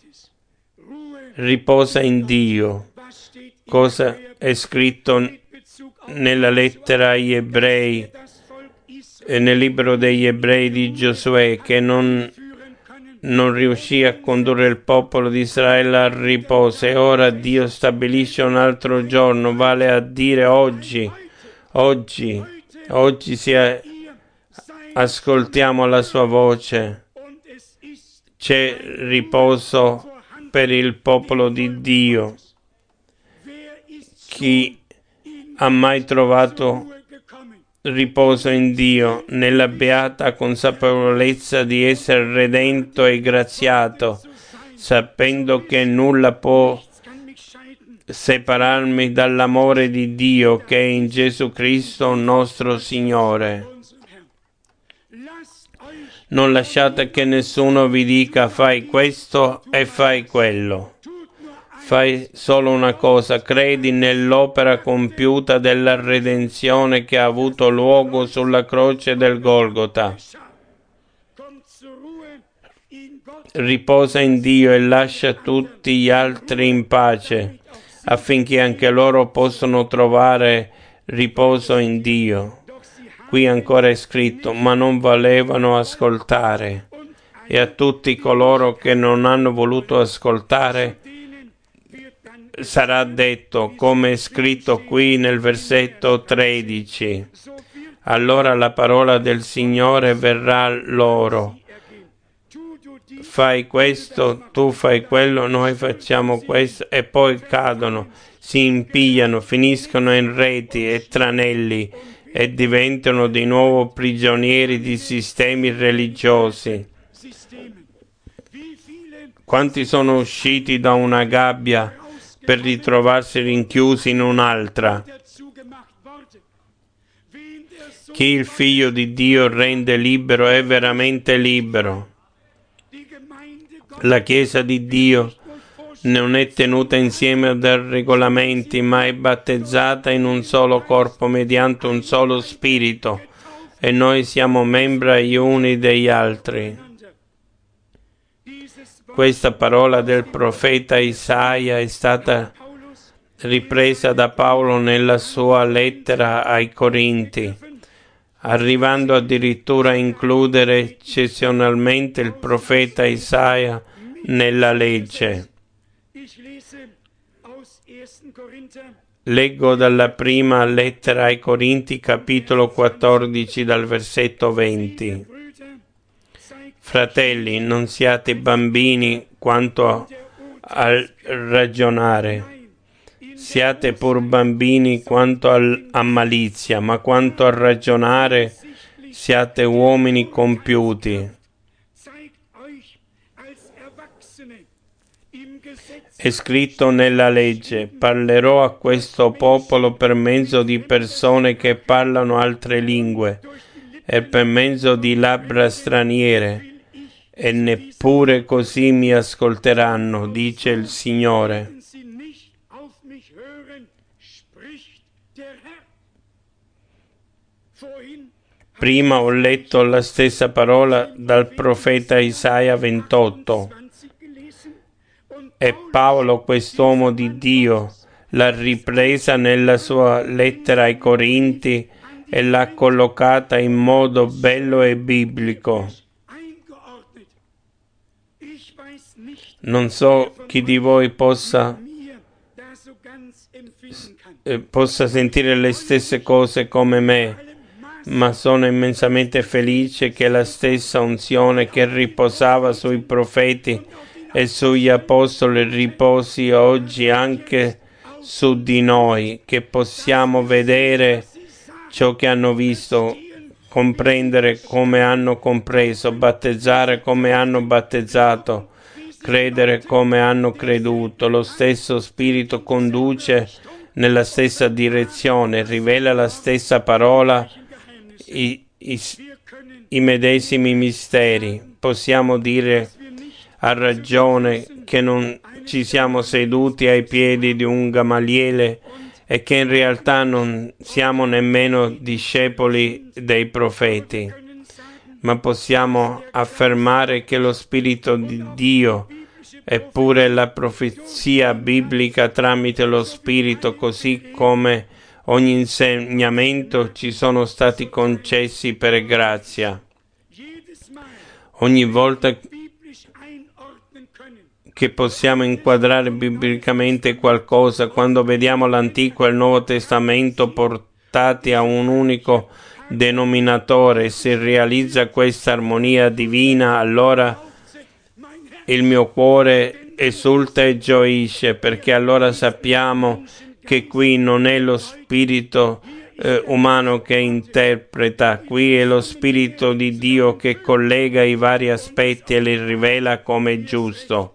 Riposa in Dio. Cosa è scritto nella lettera agli Ebrei e nel libro degli Ebrei di Giosuè, che non, non riuscì a condurre il popolo di Israele al riposo, e ora Dio stabilisce un altro giorno, vale a dire oggi. Oggi, oggi sia, ascoltiamo la sua voce. C'è riposo per il popolo di Dio. Chi ha mai trovato riposo in Dio, nella beata consapevolezza di essere redento e graziato, sapendo che nulla può separarmi dall'amore di Dio che è in Gesù Cristo nostro Signore. Non lasciate che nessuno vi dica fai questo e fai quello. Fai solo una cosa: credi nell'opera compiuta della redenzione che ha avuto luogo sulla croce del Golgota. Riposa in Dio e lascia tutti gli altri in pace, affinché anche loro possano trovare riposo in Dio. Qui ancora è scritto: ma non volevano ascoltare. E a tutti coloro che non hanno voluto ascoltare sarà detto, come è scritto qui nel versetto tredici: allora la parola del Signore verrà loro. Fai questo, tu fai quello, noi facciamo questo, e poi cadono, si impigliano, finiscono in reti e tranelli e diventano di nuovo prigionieri di sistemi religiosi. Quanti sono usciti da una gabbia per ritrovarsi rinchiusi in un'altra? Chi il Figlio di Dio rende libero è veramente libero. La Chiesa di Dio non è tenuta insieme da regolamenti, ma è battezzata in un solo corpo mediante un solo spirito, e noi siamo membri gli uni degli altri. Questa parola del profeta Isaia è stata ripresa da Paolo nella sua lettera ai Corinti, arrivando addirittura a includere eccezionalmente il profeta Isaia nella legge. Leggo dalla prima lettera ai Corinti, capitolo quattordici, dal versetto venti. Fratelli, non siate bambini quanto al ragionare. Siate pur bambini quanto al, a malizia, ma quanto a ragionare siate uomini compiuti. È scritto nella legge: parlerò a questo popolo per mezzo di persone che parlano altre lingue e per mezzo di labbra straniere, e neppure così mi ascolteranno, dice il Signore. Prima ho letto la stessa parola dal profeta Isaia ventotto, e Paolo, quest'uomo di Dio, l'ha ripresa nella sua lettera ai Corinti e l'ha collocata in modo bello e biblico. Non so chi di voi possa, eh, possa sentire le stesse cose come me, ma sono immensamente felice che la stessa unzione che riposava sui profeti e sugli apostoli riposi oggi anche su di noi, che possiamo vedere ciò che hanno visto, comprendere come hanno compreso, battezzare come hanno battezzato, credere come hanno creduto. Lo stesso Spirito conduce nella stessa direzione, rivela la stessa parola, i, i, i medesimi misteri. Possiamo dire a ragione che non ci siamo seduti ai piedi di un Gamaliele e che in realtà non siamo nemmeno discepoli dei profeti, ma possiamo affermare che lo Spirito di Dio, eppure la profezia biblica tramite lo Spirito, così come ogni insegnamento, ci sono stati concessi per grazia. Ogni volta che possiamo inquadrare biblicamente qualcosa, quando vediamo l'Antico e il Nuovo Testamento portati a un unico denominatore, si realizza questa armonia divina, allora il mio cuore esulta e gioisce, perché allora sappiamo che qui non è lo spirito eh, umano che interpreta, qui è lo Spirito di Dio che collega i vari aspetti e li rivela come giusto.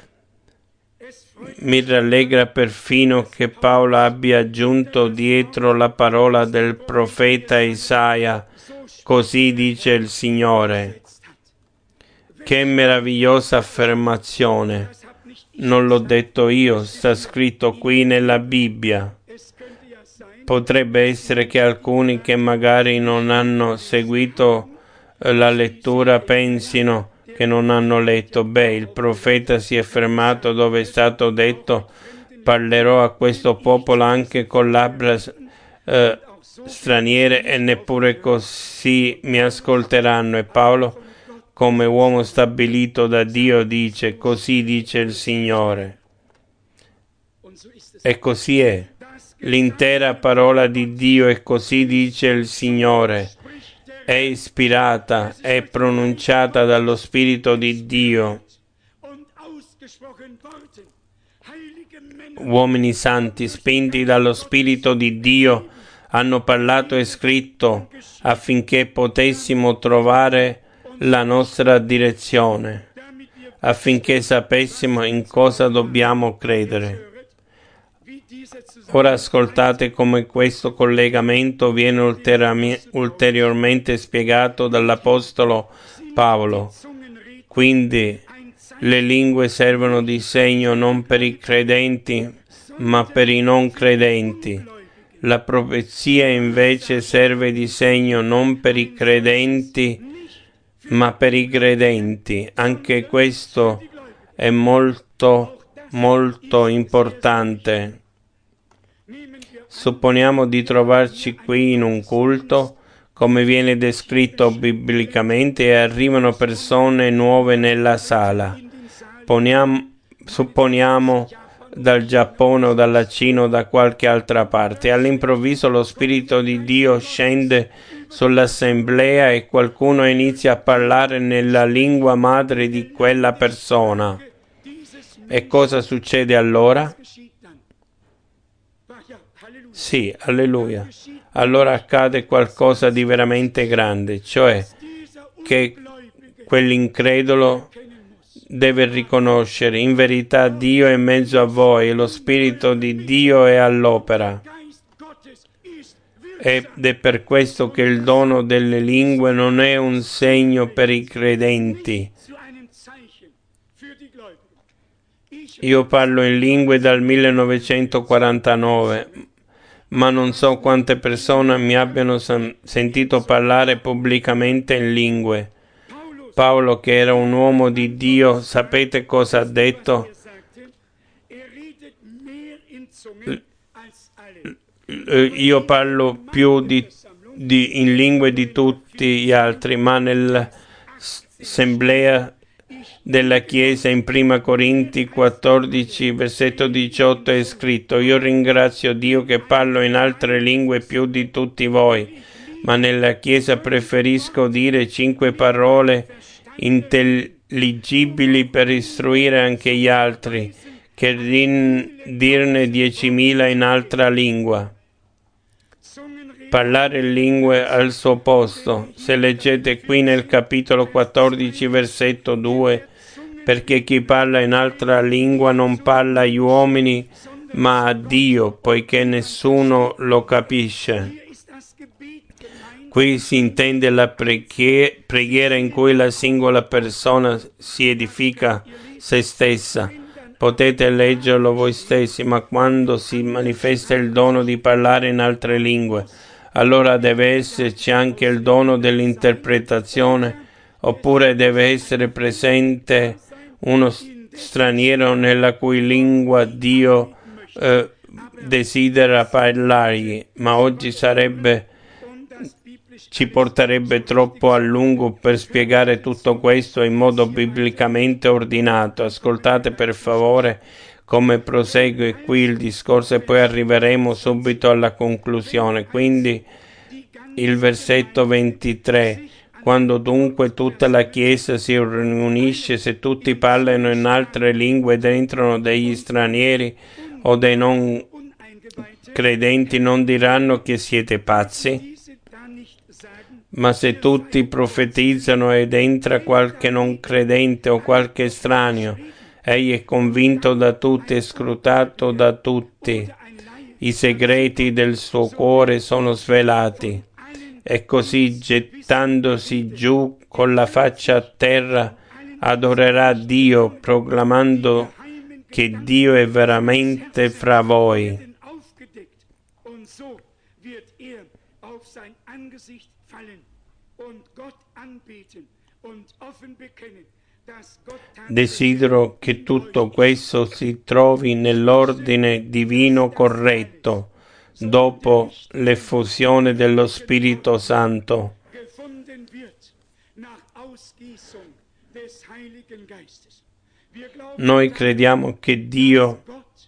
Mi rallegra perfino che Paolo abbia aggiunto dietro la parola del profeta Isaia: così dice il Signore. Che meravigliosa affermazione! Non l'ho detto io, sta scritto qui nella Bibbia. Potrebbe essere che alcuni che magari non hanno seguito la lettura pensino che non hanno letto. Beh, il profeta si è fermato dove è stato detto: parlerò a questo popolo anche con labbra eh, straniere e neppure così mi ascolteranno. E Paolo, come uomo stabilito da Dio, dice: così dice il Signore. E così è. L'intera parola di Dio è così dice il Signore. È ispirata, è pronunciata dallo Spirito di Dio. Uomini santi, spinti dallo Spirito di Dio, hanno parlato e scritto affinché potessimo trovare la nostra direzione, affinché sapessimo in cosa dobbiamo credere. Ora ascoltate come questo collegamento viene ulteriormente spiegato dall'Apostolo Paolo. Quindi le lingue servono di segno non per i credenti, ma per i non credenti. La profezia invece serve di segno non per i credenti, ma per i credenti. Anche questo è molto, molto importante. Supponiamo di trovarci qui in un culto, come viene descritto biblicamente, e arrivano persone nuove nella sala. Poniamo, supponiamo dal Giappone o dalla Cina o da qualche altra parte. All'improvviso lo Spirito di Dio scende sull'assemblea e qualcuno inizia a parlare nella lingua madre di quella persona. E cosa succede allora? Sì, alleluia. Allora accade qualcosa di veramente grande, cioè che quell'incredulo deve riconoscere: in verità Dio è in mezzo a voi e lo Spirito di Dio è all'opera. Ed è per questo che il dono delle lingue non è un segno per i credenti. Io parlo in lingue dal millenovecentoquarantanove, ma non so quante persone mi abbiano san- sentito parlare pubblicamente in lingue. Paolo, che era un uomo di Dio, sapete cosa ha detto? Io parlo più di, di, in lingue di tutti gli altri, ma nell'assemblea della Chiesa in Prima Corinti quattordici, versetto diciotto è scritto: io ringrazio Dio che parlo in altre lingue più di tutti voi, ma nella Chiesa preferisco dire cinque parole intelligibili per istruire anche gli altri, che dirne diecimila in altra lingua. Parlare in lingue al suo posto. Se leggete qui nel capitolo quattordici, versetto due, perché chi parla in altra lingua non parla agli uomini, ma a Dio, poiché nessuno lo capisce. Qui si intende la preghe- preghiera in cui la singola persona si edifica se stessa. Potete leggerlo voi stessi, ma quando si manifesta il dono di parlare in altre lingue, allora deve esserci anche il dono dell'interpretazione, oppure deve essere presente uno straniero nella cui lingua Dio eh, desidera parlargli, ma oggi sarebbe ci porterebbe troppo a lungo per spiegare tutto questo in modo biblicamente ordinato. Ascoltate per favore come prosegue qui il discorso e poi arriveremo subito alla conclusione. Quindi il versetto ventitré: quando dunque tutta la Chiesa si riunisce, se tutti parlano in altre lingue ed entrano degli stranieri o dei non credenti, non diranno che siete pazzi? Ma se tutti profetizzano ed entra qualche non credente o qualche estraneo, egli è convinto da tutti e scrutato da tutti. I segreti del suo cuore sono svelati. E così, gettandosi giù con la faccia a terra, adorerà Dio, proclamando che Dio è veramente fra voi. Desidero che tutto questo si trovi nell'ordine divino corretto, dopo l'effusione dello Spirito Santo. Noi crediamo che Dio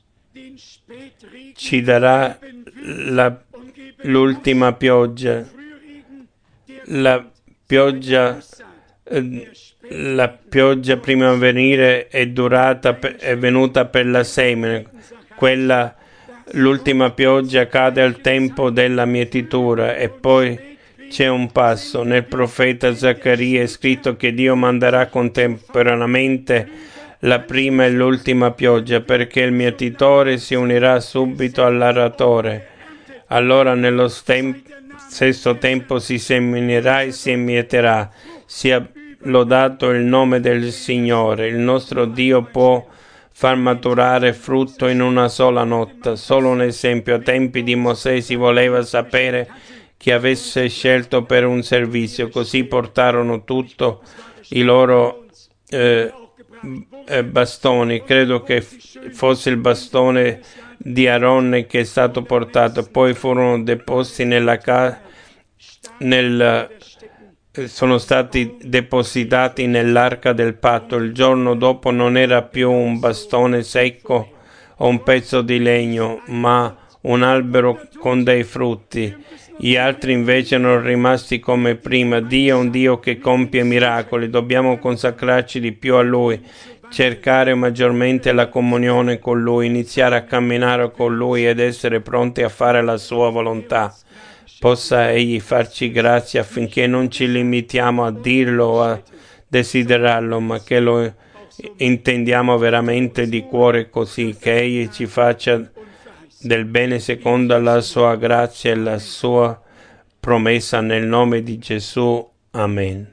ci darà la, l'ultima pioggia, la pioggia, eh, la pioggia primaverile è durata, è venuta per la semine, quella, l'ultima pioggia cade al tempo della mietitura. E poi c'è un passo. Nel profeta Zaccaria è scritto che Dio manderà contemporaneamente la prima e l'ultima pioggia, perché il mietitore si unirà subito all'aratore. Allora nello stem- stesso tempo si seminerà e si mieterà. Sia lodato il nome del Signore. Il nostro Dio può far maturare frutto in una sola notte. Solo un esempio: a tempi di Mosè si voleva sapere chi avesse scelto per un servizio, così portarono tutto i loro eh, bastoni. Credo che fosse il bastone di Aronne che è stato portato, poi furono deposti nella casa, nel, sono stati depositati nell'arca del patto. Il giorno dopo non era più un bastone secco o un pezzo di legno, ma un albero con dei frutti. Gli altri invece erano rimasti come prima. Dio è un Dio che compie miracoli. Dobbiamo consacrarci di più a Lui, cercare maggiormente la comunione con Lui, iniziare a camminare con Lui ed essere pronti a fare la Sua volontà. Possa Egli farci grazia affinché non ci limitiamo a dirlo o a desiderarlo, ma che lo intendiamo veramente di cuore, così che Egli ci faccia del bene secondo la Sua grazia e la Sua promessa, nel nome di Gesù. Amen.